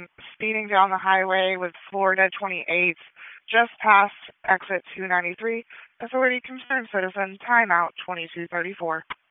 speeding down the highway with Florida 28th, just past exit 293. Authority concerned citizen, timeout 2234.